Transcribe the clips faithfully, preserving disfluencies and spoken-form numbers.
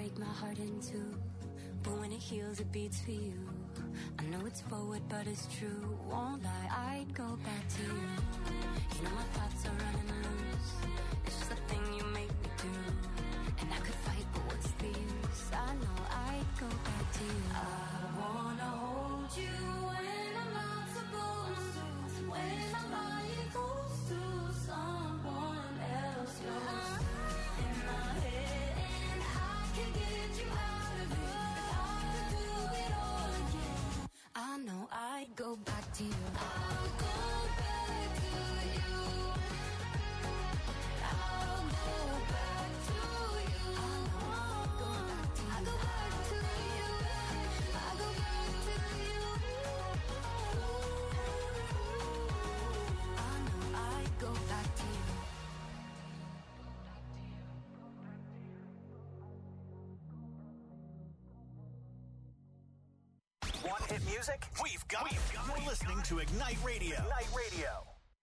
break my heart in two, but when it heals, it beats for you. I know it's forward, but it's true. Won't lie, I'd go back to you. You know my thoughts are running loose. It's just a thing you make me do. And I could fight, but what's the use? I know I'd go back to you. I wanna hold you when I'm not supposed to. When I'm lying close to someone else. You're in my head, and I can get you out of it. I could do it all again. I know I'd go back to you. I'll go back to you. I'll go back to you. I'll go back to you. I'll go back to you. I'll go back to you. I know I'd go back to you. Want hit music? We've got it. You're listening to Ignite Radio. Ignite Radio.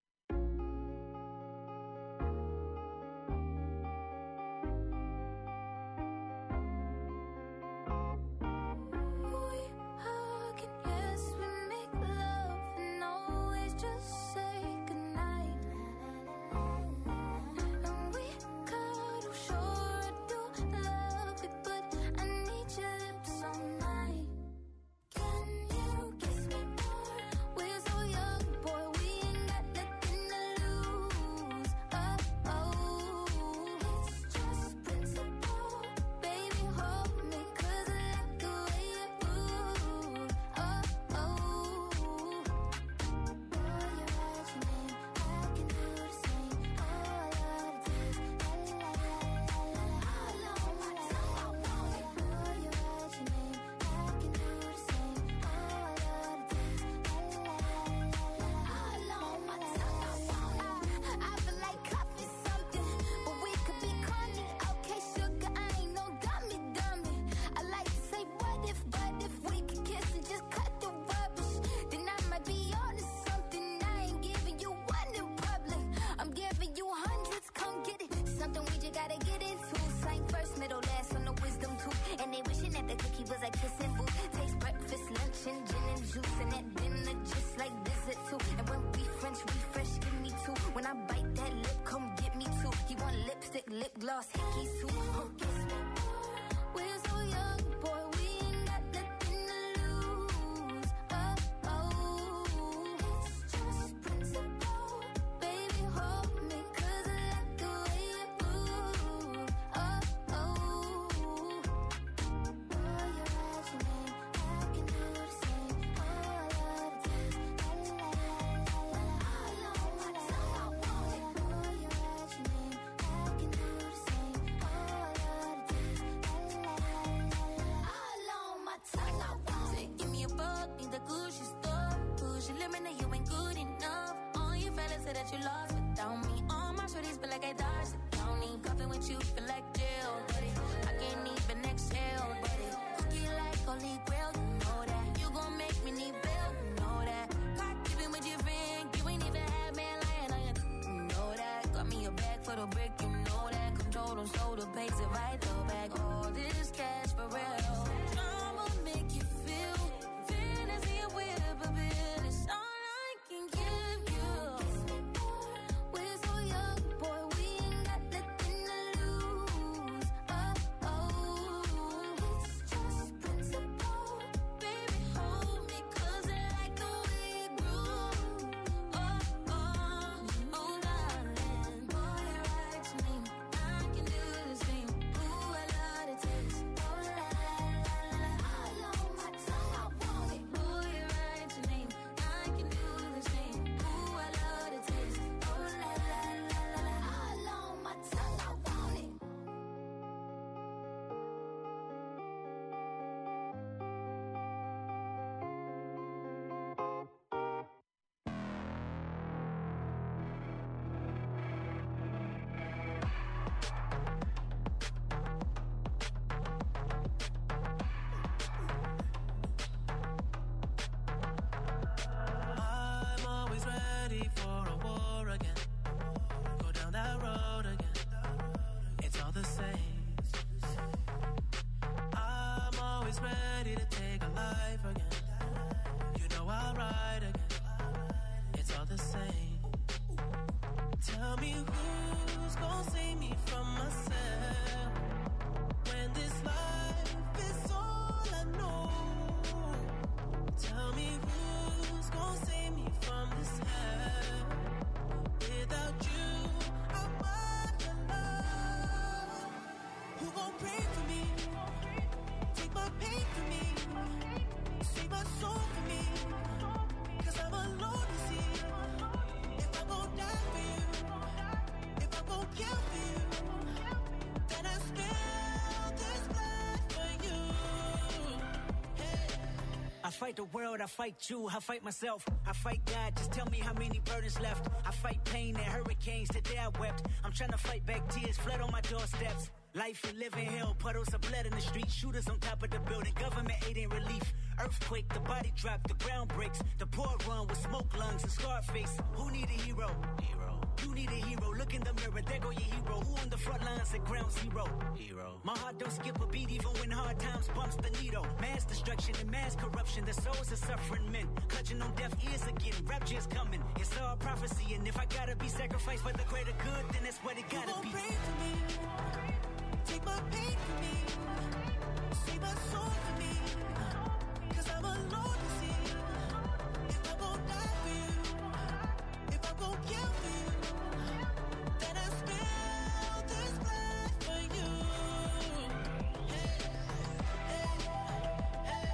We hug and yes, we make love and always just say goodnight. And we cuddle, sure I do love it, but I need your lips all night. Can you kiss me more? We're so young, boy, we ain't got nothing to lose. Oh, oh, it's just principle. Baby, hold me, 'cause I like the way you move. Oh, oh, boy, you write your name, I can do the same. All I do is la la la la la. All on my tongue, boy, you write your name, I can do the same. All I do is la la la la. All on my tongue, I feel like coffee something, but we could be corny. Okay, sugar, I ain't no dummy, dummy. I like to say what if, but if we could kiss and just cut the rubbish, then I might be on to something. I ain't giving you one in public, I'm giving you hundreds. Come get it, something we just gotta get into. Same first, middle, last on the wisdom tooth. And they wishing that the cookie was a kissing booth. Taste breakfast, lunch, and gin and juice, and at dinner just like dessert too. And when we French refresh, give me two. When I bite that lip, come get me two. He want lipstick, lip gloss, hickeys too. Oh, kiss me more. We're so young, boy, we ain't got nothing to lose. Oh, oh, it's just principle. Baby, hold me, 'cause I like the way you move. Oh, oh, boy, you write your name, I can do the same. All I do is la la la la la. All on my tongue, boy, you write your name, I can do the same. All I do is la la la la la. All on my tongue, say give me a buck, need the Gucci store. Push your limit, now you ain't good enough. All your fellas say that you lost without me. All my shorties feel like I dodged the county. Coffee with you feel like jail, buddy. I can't even exhale, buddy. Cookie like holy grail, you know that. You gon' make me need bail, you know that. Caught keeping with your friend, you ain't even had man lying on you, you know that. Got me a bag for the brick, you know that. Control them, so the pace it right though back. All this cash for real. Drama make you feel fantasy and whip a bill. It's all I can give you. We're so young, boy, we ain't got nothing to lose. Oh, oh, it's just principle. Baby, hold me, 'cause I like the way you groove. Oh, oh, oh, darling, boy, you write your name, I can do the same. Ooh, I love the taste. Oh, life again. You know I'll ride again. It's all the same. Tell me who's gonna save me from myself when this life is all I know. Tell me who's gonna save me from this hell. Without you, I'm alone. Who gon' pray for me? Take my pain for me. Save my soul for me. Cause I'm alone to see. If I'm gon' die for you, if I'm gon' kill for you, then I spill this blood for you. Hey. I fight the world, I fight you, I fight myself, I fight God, just tell me how many burdens left. I fight pain and hurricanes, today I wept. I'm trying to fight back tears, flood on my doorsteps. Life and living hell, puddles of blood in the street, shooters on top of the building, government aid ain't relief. Earthquake, the body drop, the ground breaks, the poor run with smoke lungs and scar face. Who need a hero? Hero. You need a hero, look in the mirror, there go your hero. Who on the front lines at ground zero? Hero. My heart don't skip a beat even when hard times bumps the needle. Mass destruction and mass corruption, the souls of suffering men. Clutching on deaf ears again, rapture's coming. It's all prophecy, and if I gotta be sacrificed for the greater good, then that's what it gotta be. Pray for me. Take my pain for me. Save my soul for me. Cause I'm alone to see. If I'm gon' die for you, if I'm gon' kill for you, then I spill this blood for you. Hey, hey, hey.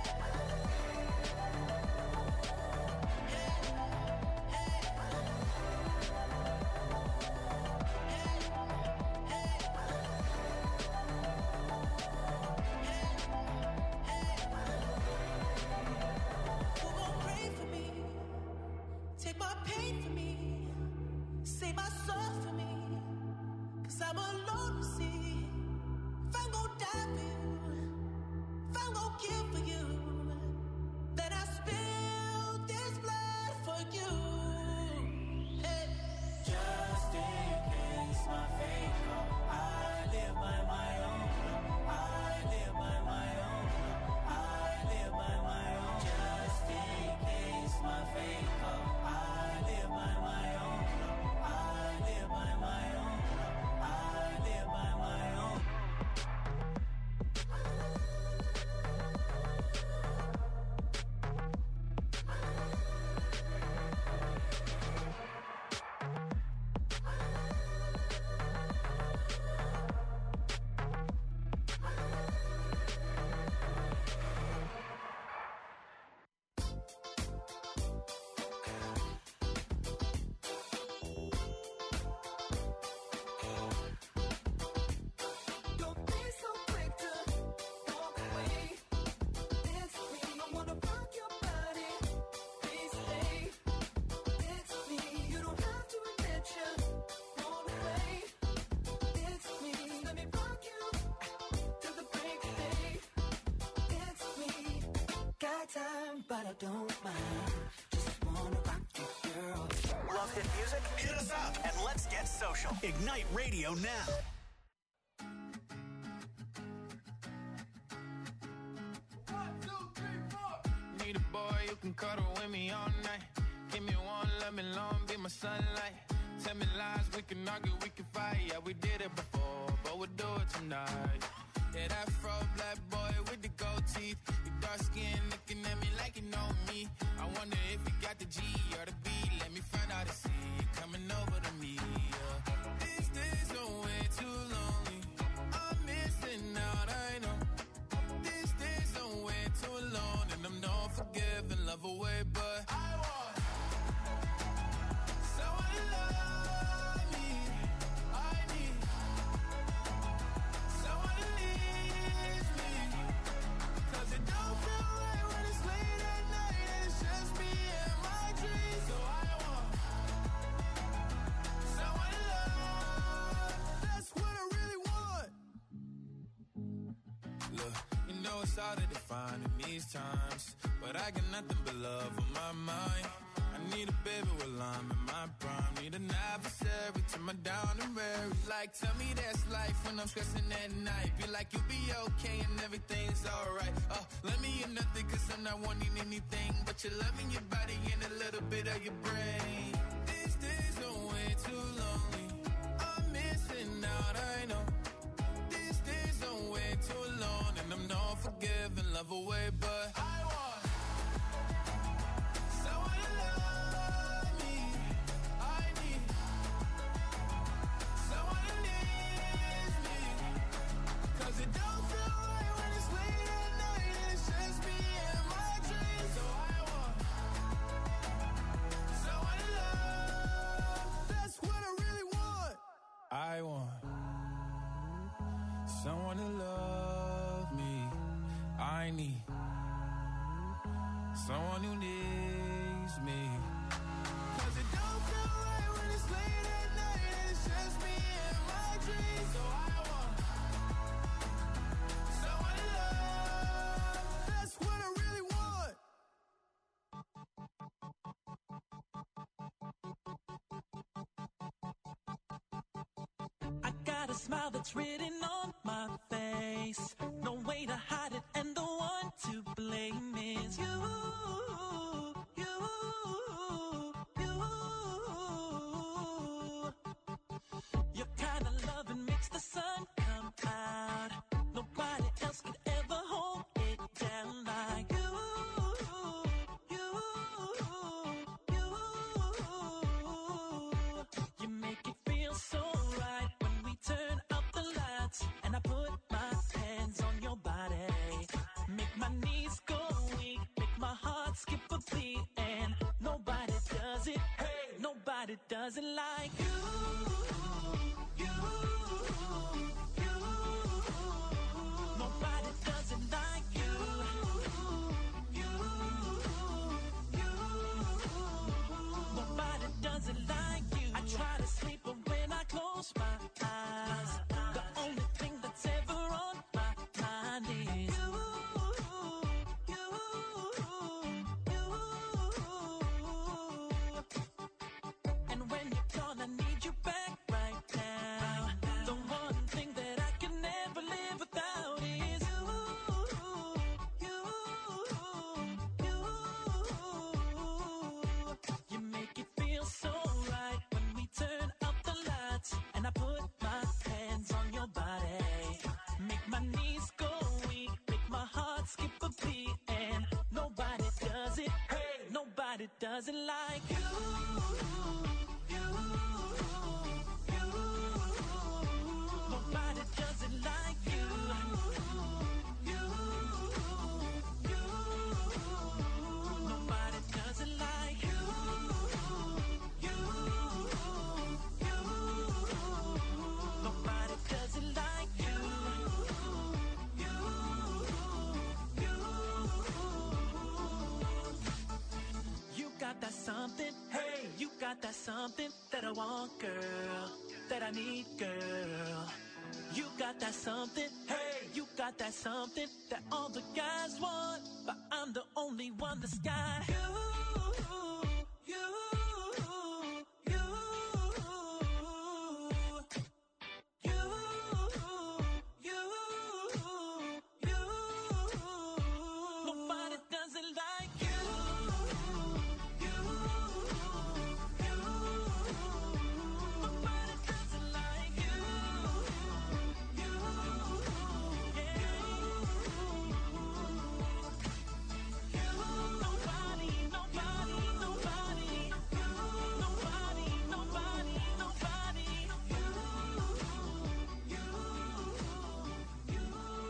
Who gon' pray for me? Take my pain for me. Save my soul for me. Cause I'm alone to see. If I'm gon' die for you, if I'm gon' kill for you, then I spill this blood for you. Hey. Just in case my fate come, I live by my own. I live by my own. I live by my own. Just in case my fate come, I live by my own. I live by my own. I live by my own. Don't be so quick to walk away. It's me. I wanna rock your body. Please stay. It's me. You don't have to admit you're blown away. It's me. Let me rock you to the break of day. It's me. Got time, but I don't mind. Just wanna rock you, girl. Love hit music? Hit us up and let's get social. Ignite Radio now. Need a boy you can cuddle with me all night. Give me one, let me long, be my sunlight. Tell me lies, we can argue, we can fight. Yeah, we did it before, but we'll do it tonight. Yeah, that fro black boy with the gold teeth. Your dark skin looking at me like you know me. I wonder if you got the G or the B. Let me find out and see you coming over to me. Yeah. These days are way too lonely. I'm missing out, I know. These days are way too alone, and I'm not forgiving, love away, but I want someone to love me. I need someone to leave me. Cause it don't feel right when it's late at night and it's just me and my dreams. So I want someone to love. That's what I really want. Look, you know it's hard to define in these times, but I got nothing but love on my mind. I need a baby while I'm in my prime. Need an adversary to my down and weary. Like, tell me that's life when I'm stressing at night. Be like, you'll be okay and everything's alright. Uh, let me in nothing cause I'm not wanting anything but your love and your body and a little bit of your brain. These days are way too lonely. I'm missing out, I know. These days are way too long, and I'm not forgiving, love away, but I want someone to love me. I need someone who needs me. Cause it don't feel right when it's late at night and it's just me and my dreams. So I want someone to love. That's what I really want. I want someone to love me. I need someone who needs me. Cause it don't feel right when it's late at night and it's just me and my dreams. So I want someone to love. That's what I really want. I got a smile that's written on my face. No way to hide it, and the one to blame is you. You, you. Your kind of loving makes the sun come out. Nobody else could ever hold it down like you. You, you. You make it feel so right when we turn up the lights and I put my hands on your body. Make my knees go weak, make my heart skip a beat, and nobody does it. Hey, nobody does it like you. You, you. Nobody does it like you. You, you. Nobody does it like you. I try to sleep, but when I close my eyes, the only thing that's ever on my mind is you, you, you. And when you're gone, I need you back right now. The one thing that I can never live without is you, you, you. You make it feel so right when we turn up the lights and I put my hands on your body. Make my knees go weak, make my heart skip a beat, and nobody does it. Hey, nobody does it like you. You, you. Nobody does it like you. You, you. Nobody does it like you. You, you. Nobody does it like you. You, you. You got that something, hey, you got that something that I want, girl, that I need, girl. You got that something, hey, you got that something that all the guys want, but I'm the only one that's got you. You, you, you, you, you. Nobody does it like you. You, you. Nobody does it like you. You, yeah. You, nobody, nobody, nobody. You, nobody, nobody, nobody. You, you, you.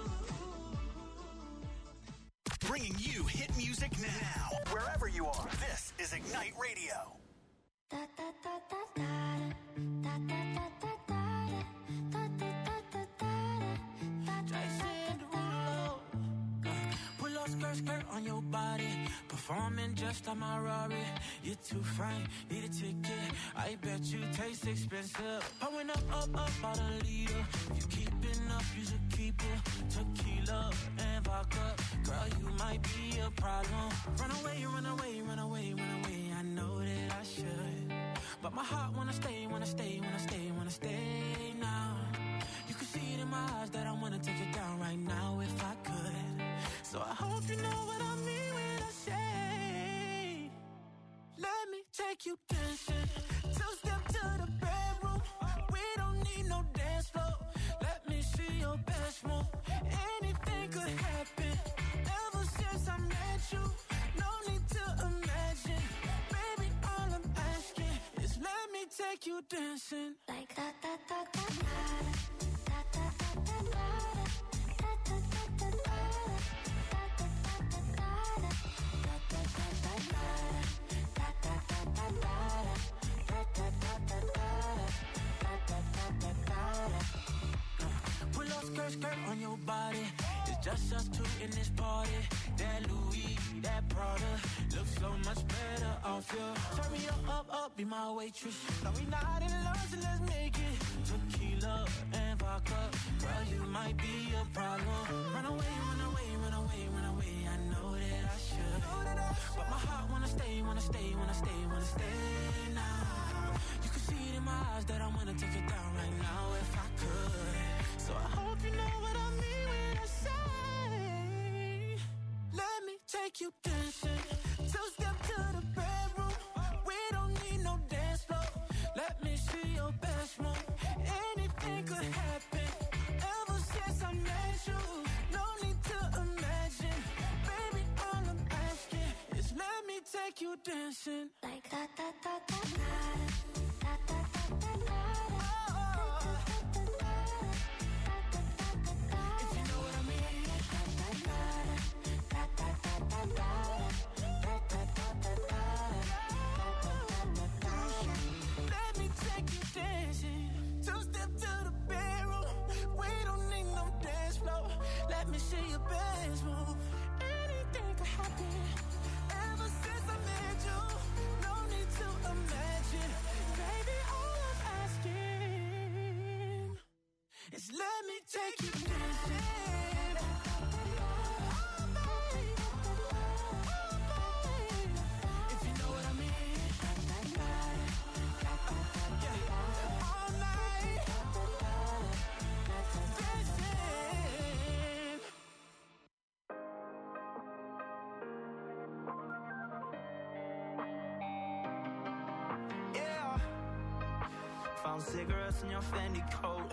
Bringing you hit music now, wherever you are. This is Ignite Radio. Da da da da da da da da da da da da da da da. Jason Derulo. Pull up skirt, skirt on your body. Performing just like my Rari. You're too fine, need a ticket. I bet you taste expensive. Pouring up, up, up, about a liter. If you keeping up, you should keep it. Tequila and vodka. Girl, you might be a problem. Run away, run away, run away, run away. I know that I should. But my heart wanna stay, wanna stay, wanna stay, wanna stay now. You can see it in my eyes that I wanna take it down right now if I could. So I hope you know what I mean when take you dancing. Two step to the bedroom. We don't need no dance floor. Let me see your best move. Anything could happen. Ever since I met you, no need to imagine. Baby, all I'm asking is let me take you dancing. Like da da da da da da da da da da da. Pull up skirt, skirt on your body. It's just us two in this party. That Louis, that Prada looks so much better off you. Turn me up, up, up, be my waitress. No, we not in love, so let's make it tequila and vodka. Girl, you might be a problem. Run away, run away, run away, run away. I know that I should, but my heart wanna stay, wanna stay, wanna stay, wanna stay now. You can see it in my eyes that I wanna take it down right now if I could. So I hope you know what I mean when I say, let me take you dancing. Two step to the bedroom. We don't need no dance floor. Let me see your best move. Anything could happen. Ever since I met you, no need to imagine. Baby, all I'm asking is let me take you dancing. Like da da da da da da da da da. Let me take you dancing. Two step to the bedroom. We don't need no dance floor. Let me see your best move. Anything could happen. Ever since I met you, no need to imagine. Baby, all I'm asking is let me take you dancing. Found cigarettes in your Fendi coat,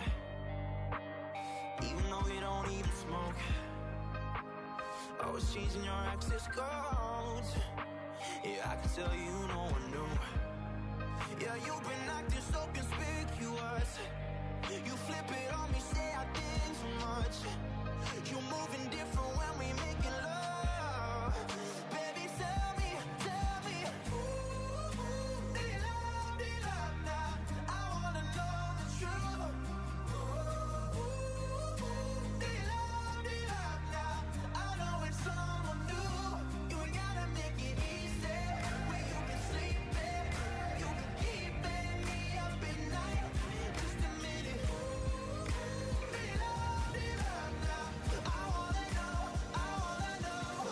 even though you don't even smoke. Always changing your access codes. Yeah, I can tell you no one knew. Yeah, you've been acting so conspicuous. You flip it on me, say I did too much. You moving different when we making love. Baby, tell me, tell me, ooh, they love, they love now. I wanna know the truth. Ooh, they love, they love now. I know it's someone new. You ain't gotta make it easy. When you been sleeping, you been keeping me up at night. Just a minute. They love, they love now. I wanna know, I wanna know.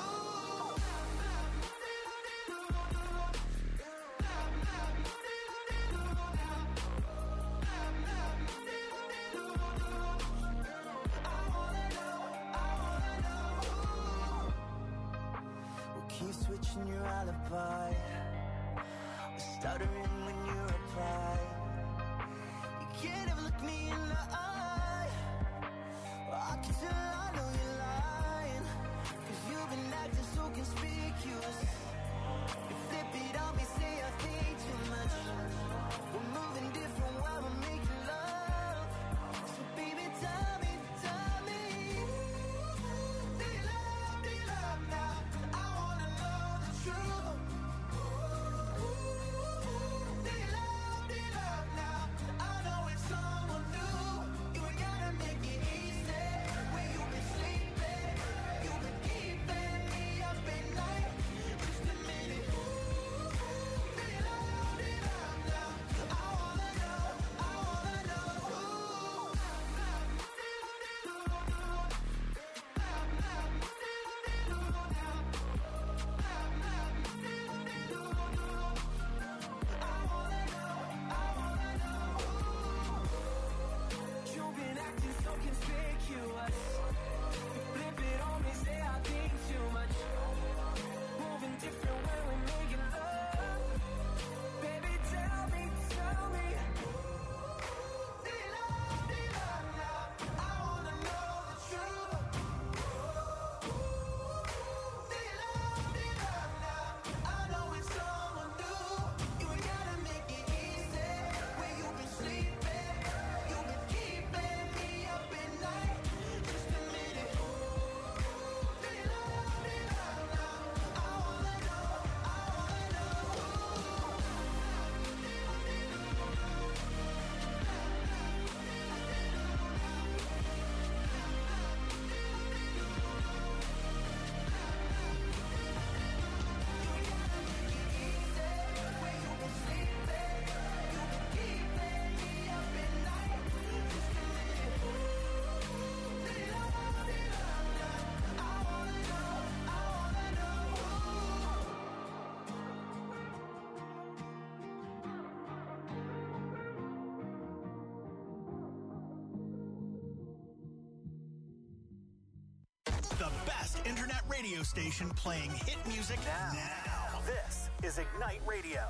We'll keep switching your alibi. We're stuttering when you reply. You can't ever look me in the eye. Well, I can tell I know you're lying. Cause you've been acting so conspicuous. You flip it on me, say I think too much. We're moving different while we're making love. So baby, tell me, tell me. They love, they love now. I wanna know the truth. They love, they love now. I know it's someone new. You ain't gotta make it easy. When you been sleeping, you been keeping me up at night. The best internet radio station playing hit music now. now. This is Ignite Radio.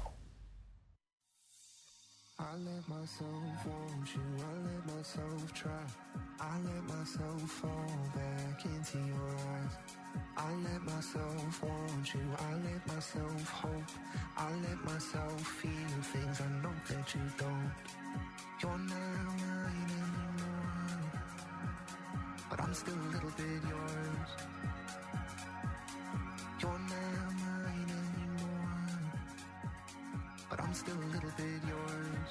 I let myself want you, I let myself try. I let myself fall back into your eyes. I let myself want you, I let myself hope. I let myself feel things I know that you don't. You're not mine anymore, but I'm still a little bit yours. You're not mine anymore, but I'm still a little bit yours.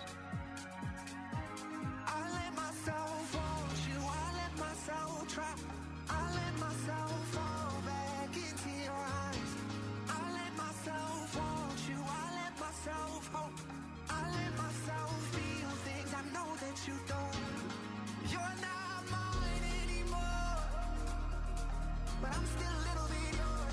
I let myself want you, I let myself try. I let myself fall back into your eyes. I let myself want you, I let myself hope. I let myself feel things I know that you don't. You're not mine anymore, but I'm still a little bit yours.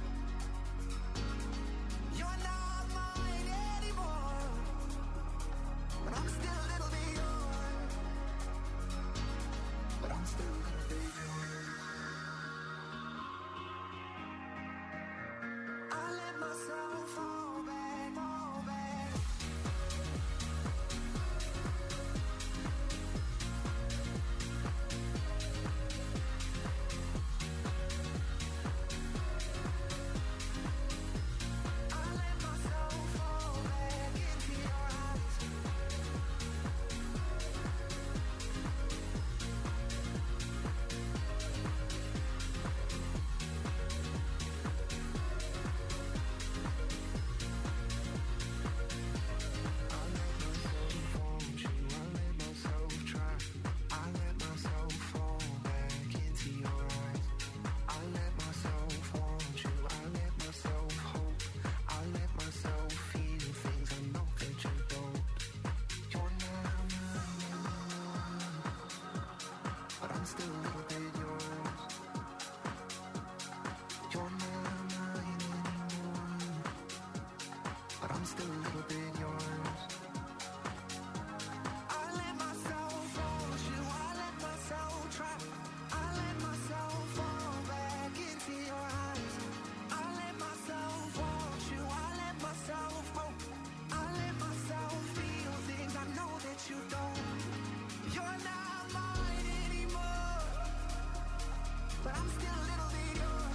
You're not mine anymore, but I'm still a little bit yours. But I'm still a little bit yours. I let myself fall back, fall back. I let myself fall back into your eyes. I let myself want you, I let myself try. I let myself fall back into your eyes. I let myself want you, I let myself hope. I let myself feel things I know that you don't. You're not mine anymore, but I'm still a little bit yours. You're not mine anymore, but I'm still a little bit yours. I let myself want you, I let myself try. I let myself fall back into your eyes. I let myself want you, I let myself hope. I let myself feel things I know that you don't. You're not mine anymore, but I'm still a little bit yours.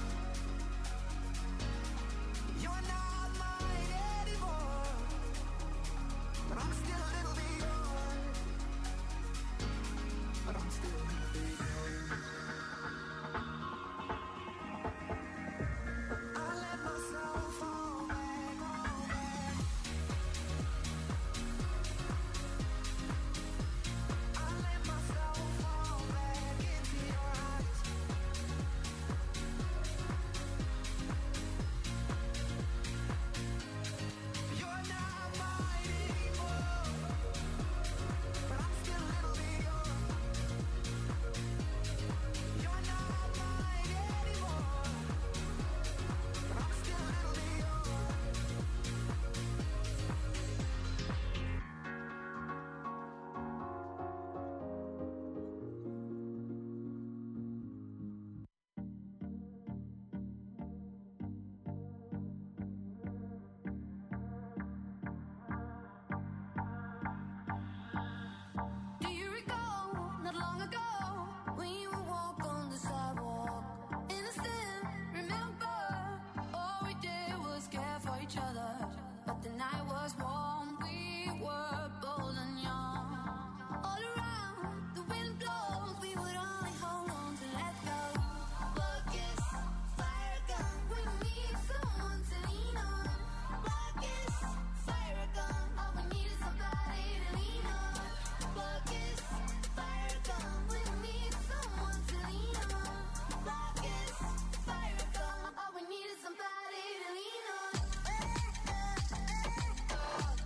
You're not mine anymore, but I'm still a little bit yours. But I'm still a little bit yours. I let myself fall back, fall back. I let myself fall back into your eyes. You're not mine anymore, but I'm still a little bit yours. You're not mine anymore, but I'm still a little bit yours. Do you recall not long ago when you would walk on the sidewalk? Innocent, remember, all we did was care for each other. But the night was warm, we were bold and young. All around, the wind blows, we would only hold on to let go. Buckets, fire gun, we need someone to lean on. Buckets, fire gun, all we need is somebody to lean on. Buckets, fire gun, we need someone to lean on. Buckets, fire gun, all we need is somebody to lean on.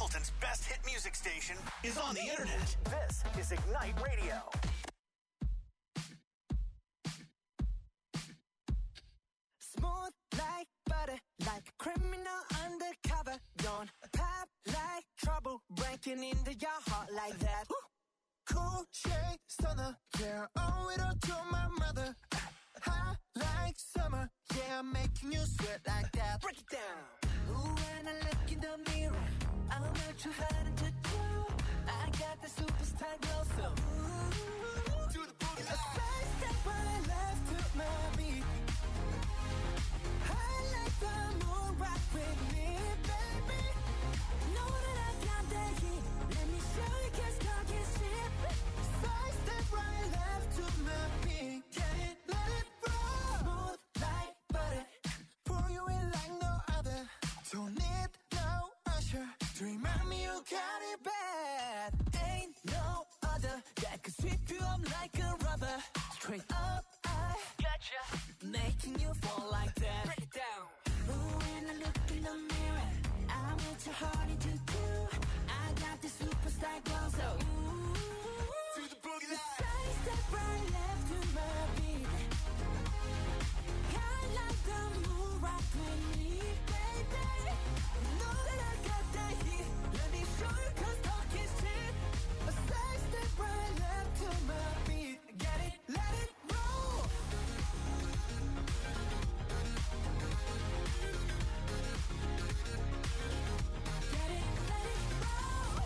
Hamilton's best hit music station is on the internet. This is Ignite Radio. Smooth like butter, like a criminal undercover. Don't pop like trouble, breaking into your heart like that. Cool shade stunner, yeah, owe it all to my mother. Hot like summer, yeah, I'm making you sweat like that. Break it down. Ooh, when I look in the mirror, I'm not too hard to do. I got the superstar glow, so ooh, do the boogie line. A side step right left to my beat. I like the moon rock with me, baby. Know that I got that heat. Let me show you, cause talk is cheap. Side step right left to my beat. Get it, let it roll. Smooth like butter, pour you in like no other. Don't need no usher to remind me you got it bad. Ain't no other that could sweep you up like a rubber. Straight up, I gotcha, making you fall like that. Break it down. Ooh, when I look in the mirror, I'm with your heart to do. I got the superstar glow, so ooh, to the boogie line. Side step right left to my beat. I like the moon rock with me, baby. Know that I got that heat. Let me show you, cause talk is cheap. A side step right left to my beat. Get it, let it roll. Get it, let it roll.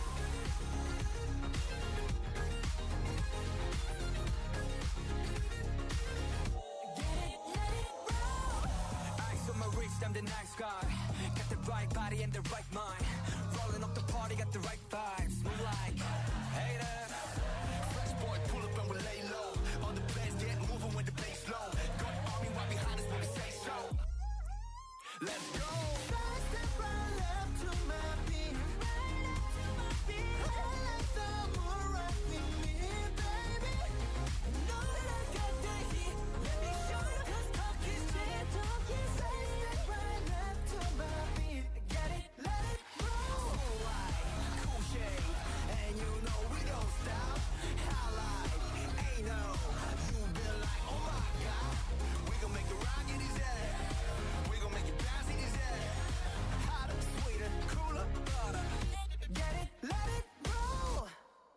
Get it, let it roll. Ice on my wrist, I'm the nice guy. Got the right body and the right mind. Rolling up the party, got the right vibes. Move like haters. Fresh boy, pull up and we lay low. All the players get moving when the bass low. Got army right behind us when we say so. Let's go. Side step right left to my beat. Right up to my beat. I like the moon rock with me, baby. Know that I got that heat. Let me show you, cause talk is cheap. Talk is side step right left to my beat. Get it, let it roll. Cool shade, and you know we don't stop. Highlight, ain't no. You been like, oh my god. We gon' make the rock in his head. We gon' make it bounce in his head. Hotter, sweeter, cooler, butter. Get it, let it roll.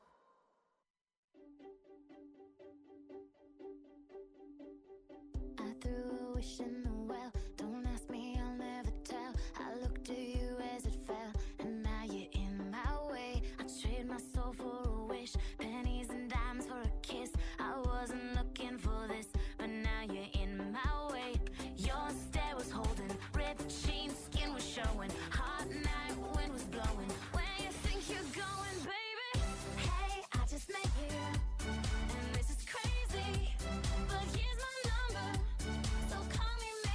I threw a wish in the well. Don't ask me, I'll never tell. I looked at you as it fell, and now you're in my way. I trade my soul for a wish, pennies and dimes for a kiss. I wasn't looking for this, but now you're in my way. Your stare was holding, ripped jeans, skin was showing. Hot night, wind was blowing. Where you think you're going, baby? Hey, I just met you, and this is crazy. But here's my number, so call me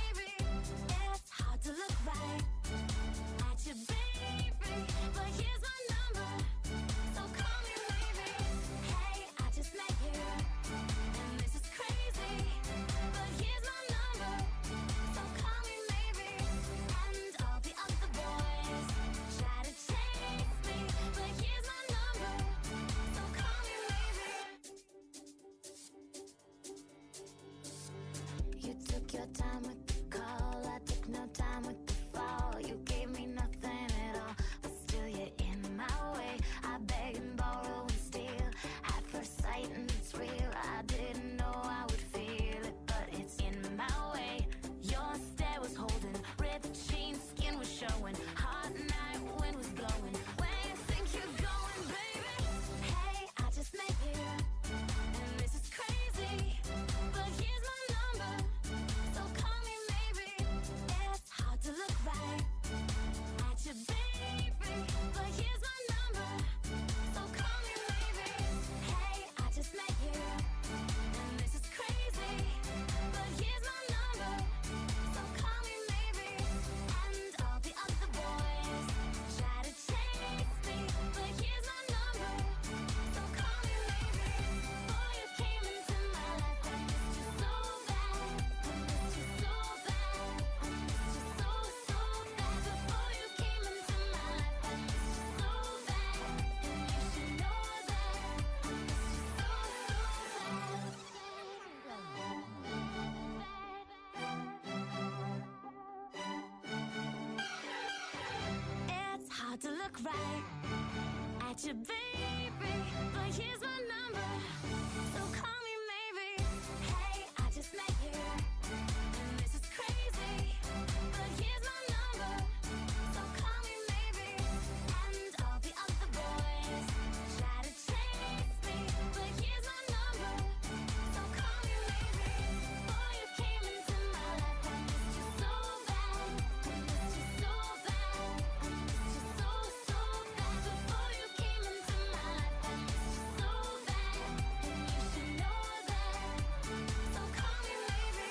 look right at you, baby. But here's my number, so call me maybe. Hey, I just met you, and this is crazy. But here's my number, so call me maybe. And all the other boys try to chase me, but here's my number, so call me maybe. Before you came into my life, I missed you so bad. I missed you so bad. I missed you so, so bad. Before you came into my life, I missed you so bad. And you should know that, so call me maybe.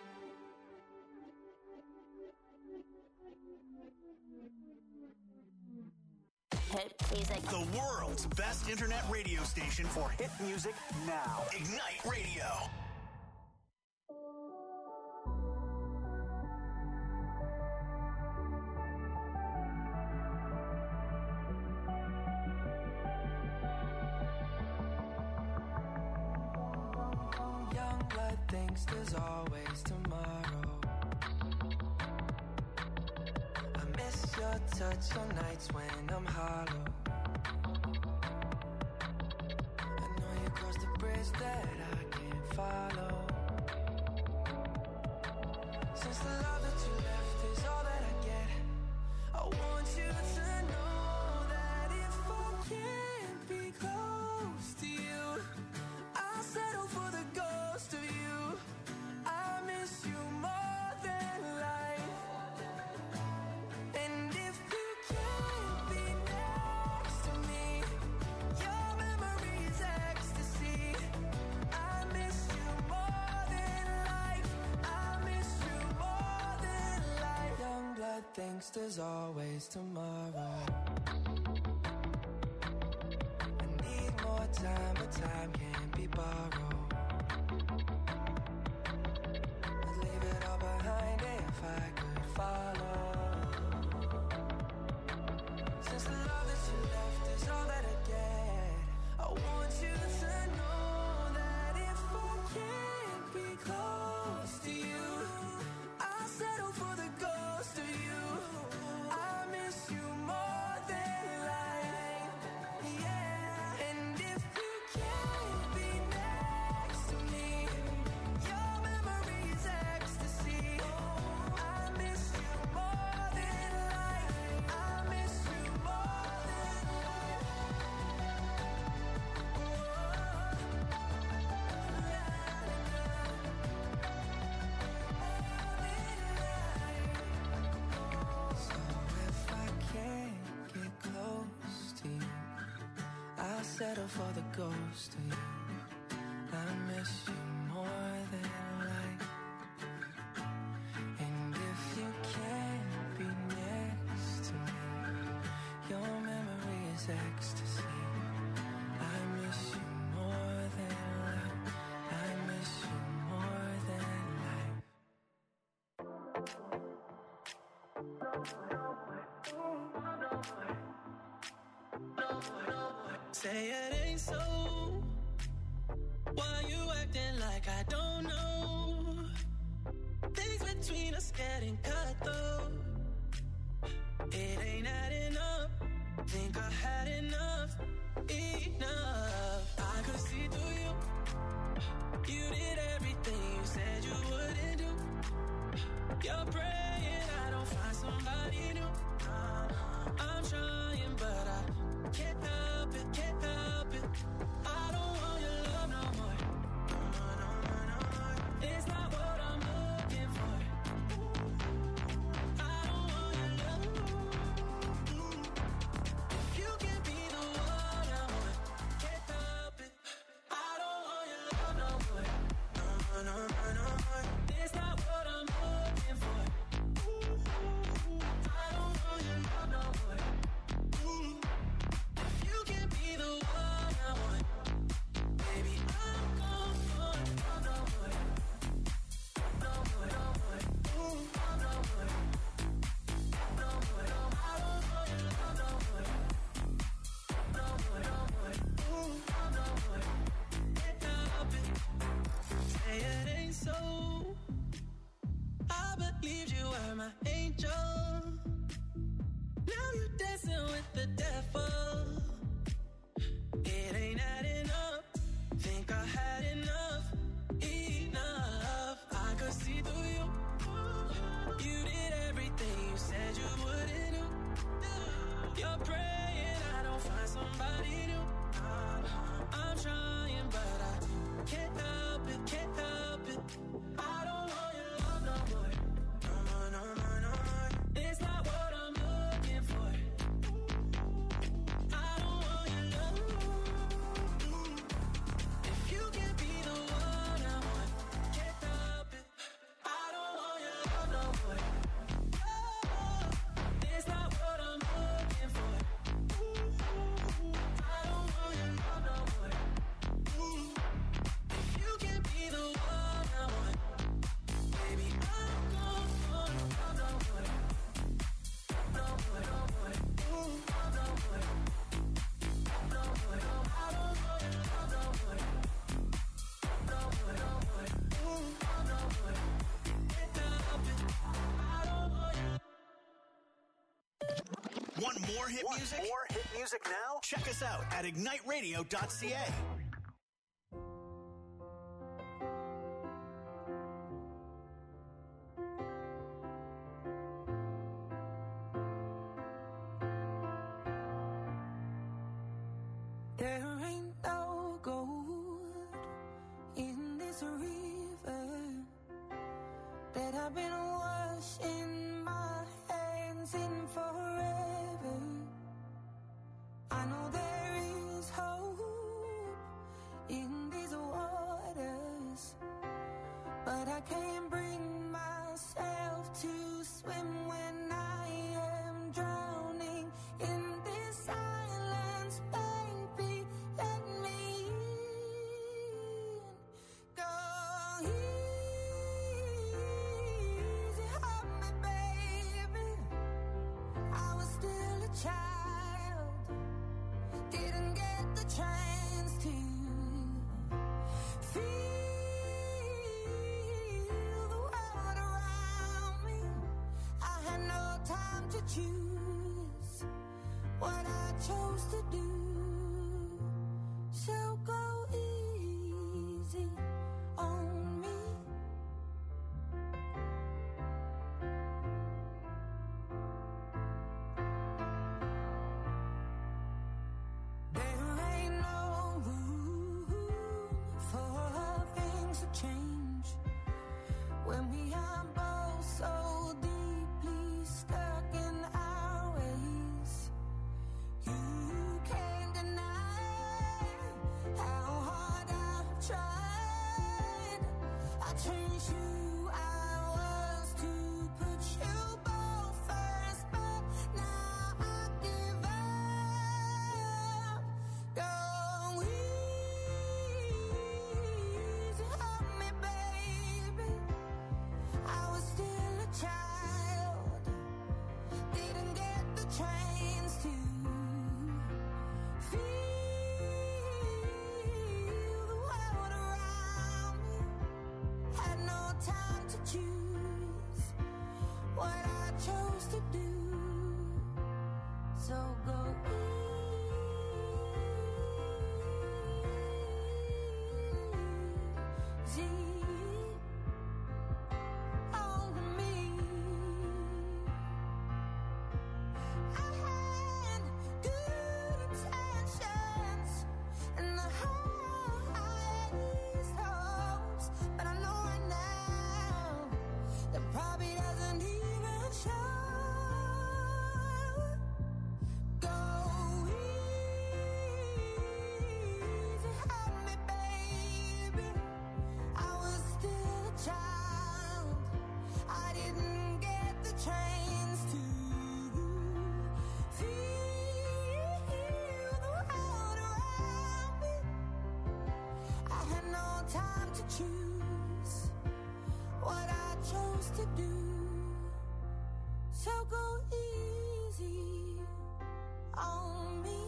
Hit music. The world's best internet radio station for hit music now. Ignite Radio. Young blood thinks there's always tomorrow. I miss your touch on nights when I'm hollow. I know you crossed the bridge that I can't follow. Since the love that you left is all that I get, I want you to know that if I can't be close to you, I'll settle for the ghost of you. I miss you more than life. And if you can't be next to me, your memory is ecstasy. I miss you more than life. I miss you more than life. Young blood thinks there's always tomorrow. I need more time, but time can't be borrowed. I'd leave it all behind if I could follow. Since the love that you left is all that I get, I want you to know that if I can't be close to you, I'll settle for the ghost of you. I miss you more than life, yeah. And if you can't be next to me, your memory is ecstasy. I miss you more than life. I miss you more than life. So if I can't get close to you, I'll settle for the ghost of you. I miss you more than life. And if you can't be next to me, your memory is ecstasy. I miss you more than life. I miss you more than life. Say it ain't so. Why you acting like I don't know? Things between us getting cut though. It ain't adding up. Think I had enough, enough. I could see through you. You did everything you said you wouldn't do. You're praying I don't find somebody new. I'm trying, but I can't help it, can't help it. I don't want your love no more. No, no, no, no, no. It's not what I'm looking for. Want more hit Want music? more hit music now? Check us out at ignite radio dot c a. There ain't no gold in this river that I've been washing my hands in forever. I know there is hope in these waters, but I can't bring myself to swim when I am drowning in this silence. Baby, let me in. Go easy on me, baby. I was still a child, didn't get the chance to feel the world around me. I had no time to choose what I chose to do. So go easy on me. There ain't no room for things to change when we are both so deeply stuck in our ways. You can't deny how hard I've tried. I changed who I was to put you both first, but now I give up. Go easy on me, baby. I was still a child, didn't get the chance to feel the world around me. Had no time to choose what I chose to do. So go easy on me. I had good intentions and the highest hopes, but I know right now that probably doesn't even show. Go easy on me, baby. I was still a child, I didn't get the chance to feel the world around me. I had no time to choose what I chose to do. So go easy on me.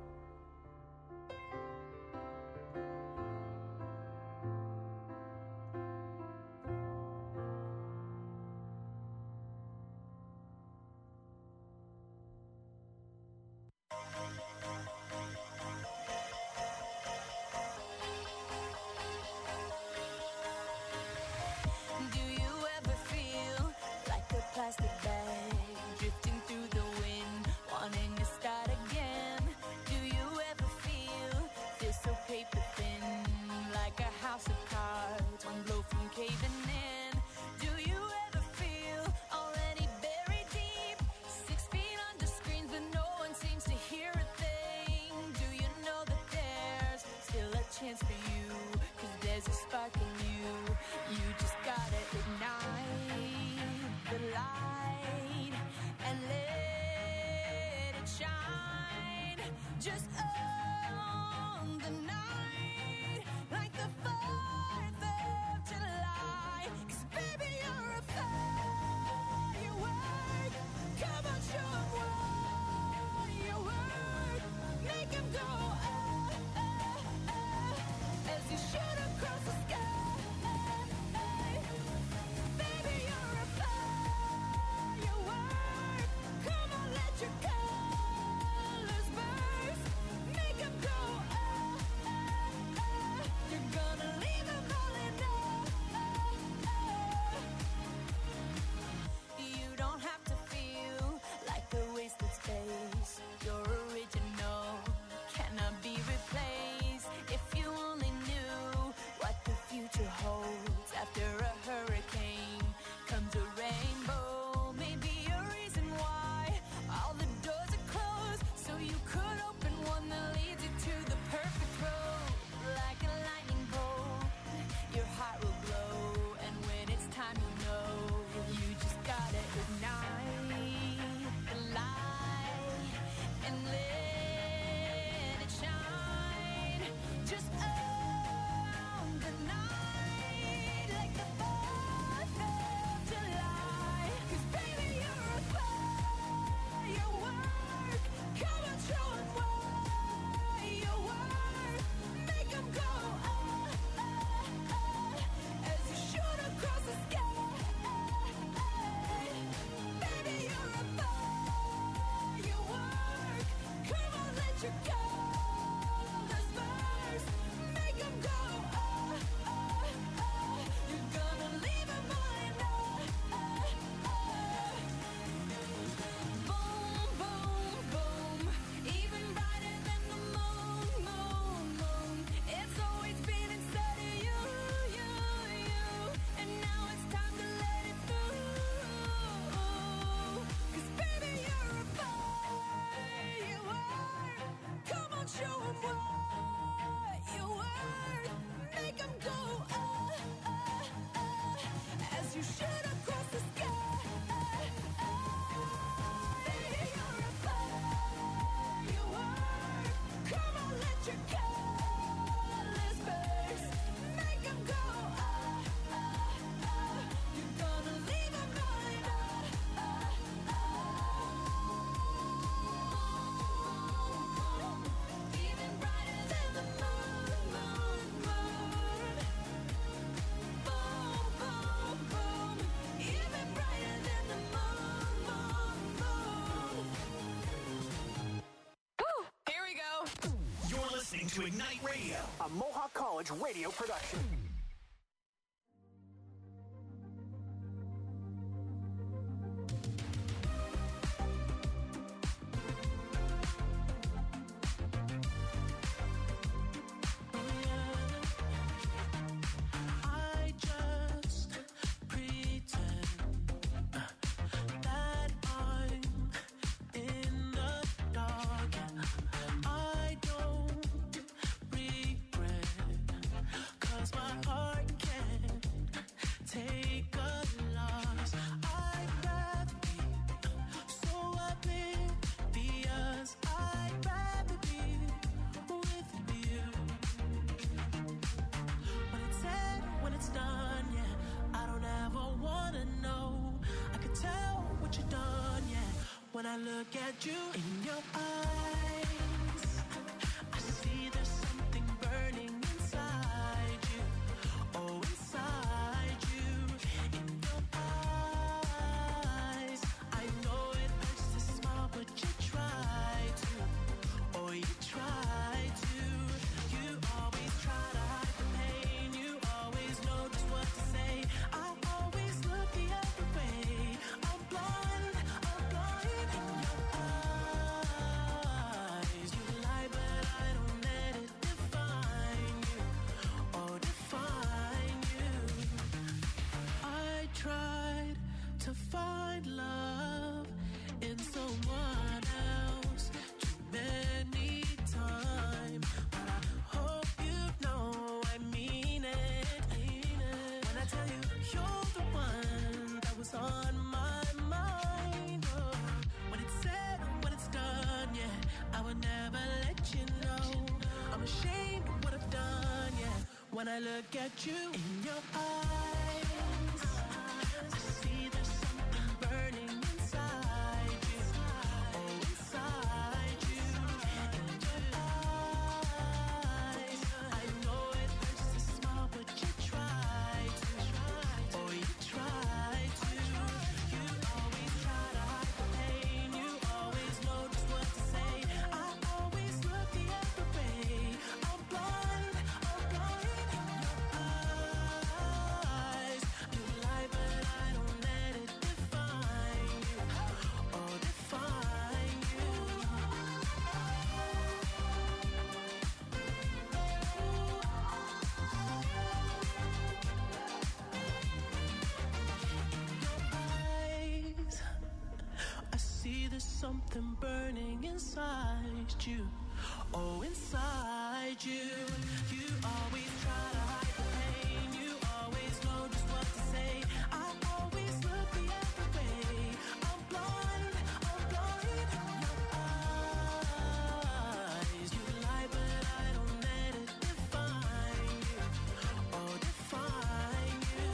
Do you ever feel like a plastic bag drifting through the wind, wanting to start again? Do you ever feel feel so paper thin, like a house of cards, one blow from caving in? Do you ever feel already buried deep, six feet under screens, but no one seems to hear a thing? Do you know that there's still a chance for you? 'Cause there's a spark in you. You just gotta ignite the light and let it shine. Just on the night, like the fourth of July. 'Cause baby, you're a firework. Come on, show 'em what you work. Make 'em go, oh, oh, oh, as you shoot across the sky. Baby, you're a firework. Come on, let your colors to Ignite Radio, a Mohawk College radio production. I just pretend that I'm in the dark. I don't regret, 'cause my heart can't take a loss. I'd rather be so oblivious. I'd rather be with you. When it's said, when it's done, yeah, I don't ever wanna know. I can tell what you've done, yeah, when I look at you in your eyes. I see there's something burning inside you. Oh, inside you, in your eyes. I know it hurts to smile, but you try to. Oh, you try to. You always try to hide the pain. You always know just what to say. I always look the other way. I'm blind, I'm blind in your eyes. You lie, but I don't let it define you. Oh, define you. I tried to find love in someone else too many times, but I hope you know I mean it. I mean it. When I tell you you're the one that was on my mind. Oh, when it's said and when it's done, yeah, I would never let you know. I'm ashamed of what I've done, yeah, when I look at you in your eyes. I see there's something burning inside you. Oh, inside you, in your eyes. I know it hurts to smile, but you try to. Oh, you try to. You always try to hide the pain. You always know just what to say. I always look the other way. I'm blind, I'm blind in your eyes. You lie, but I don't let it define you. Oh, define you. Eyes, I see there's something burning inside you. Oh, inside you. You always try to hide the pain. You always know just what to say. I always look the other way. I'm blind, I'm blind in your eyes. You lie, but I don't let it define you. Oh, define you.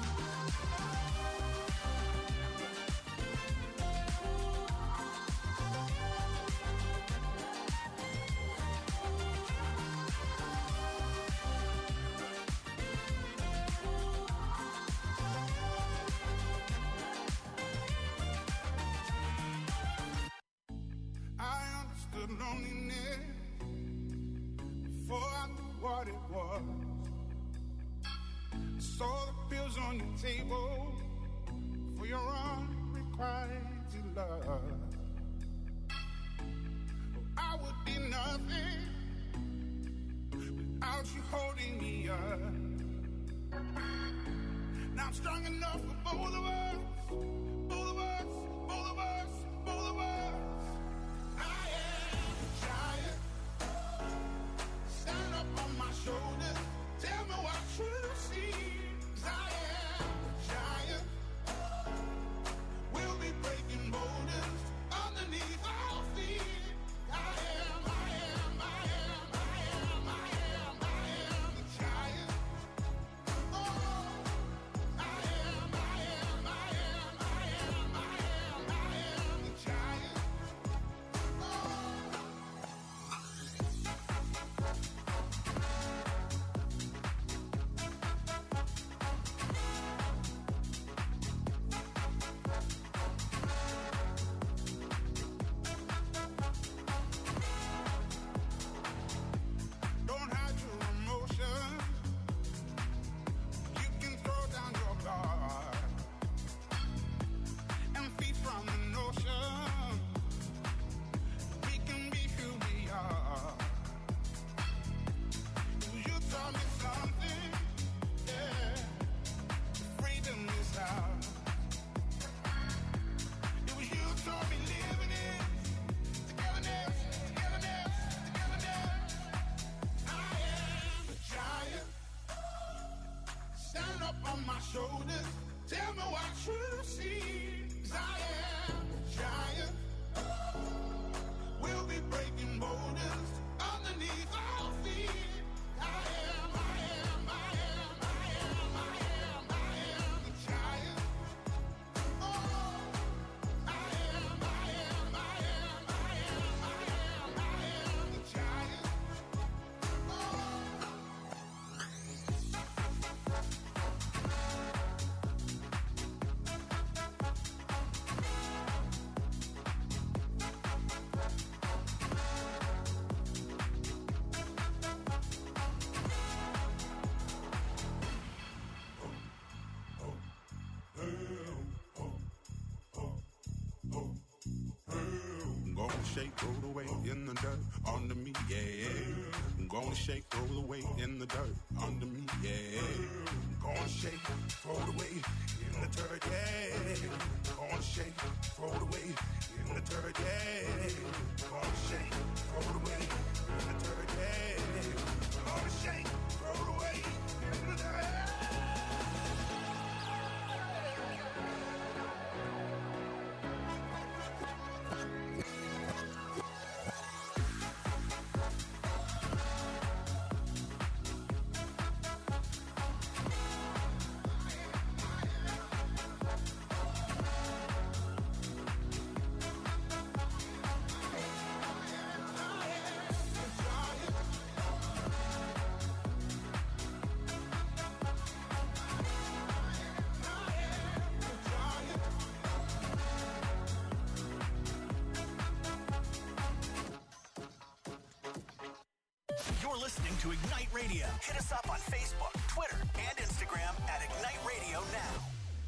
I understood loneliness before I knew what it was. I saw the pills on your table for your unrequited love. I would be nothing without you holding me up. Now I'm strong enough for both of us, both of us, both of us, both of us. I am a giant. Stand up on my shoulders. Tell me what you see. 'Cause I am a giant. We'll be breaking boulders underneath our feet. I am, I am, I am, I am, I am, I am a giant. Oh, I am, I am, I am, I am, I am. shake, throw the weight in the dirt under me, yeah. I'm gonna shake, throw the weight in the dirt under me, yeah. I'm gonna shake, throw the weight in the dirt, yeah. Gonna shake, throw the weight in the dirt, yeah. Gonna shake, throw the weight in the dirt, yeah. Gonna shake, throw the weight in the dirt. You're listening to Ignite Radio. Hit us up on Facebook, Twitter, and Instagram at Ignite Radio Now.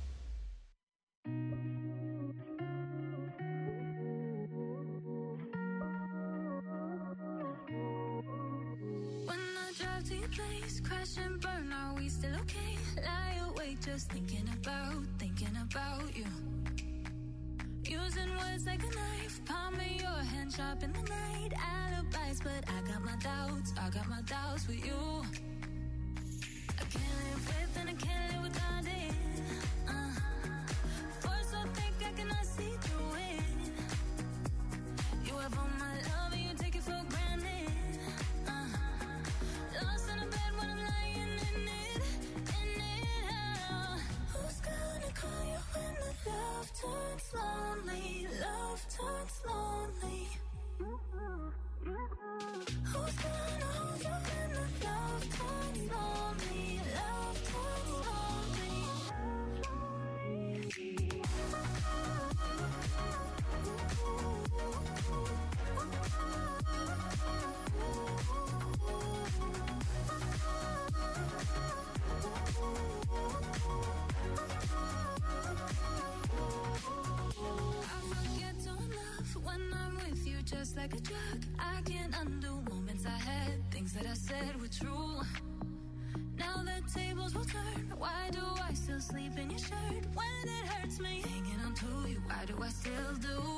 When I drive to your place, crash and burn, are we still okay? Lie awake just thinking about, thinking about you. Using words like a knife, palm of your hand, sharp in the night. Alibis, but I got my doubts, I got my doubts with you. I can't live with and I can't live without it. Uh, force so thick I cannot see through it. You have all my love and you take it for granted. Uh, lost in a bed when I'm lying in it, in it. Uh, who's gonna call you when the love turns lonely? Love turns lonely. Who's gonna hold you when the love turns lonely? Love turns lonely. I forget to love when I'm with you, just like a drug. I can't undo moments I had, things that I said were true. Now the tables will turn. Why do I still sleep in your shirt when it hurts me? Hanging on to you, why do I still do?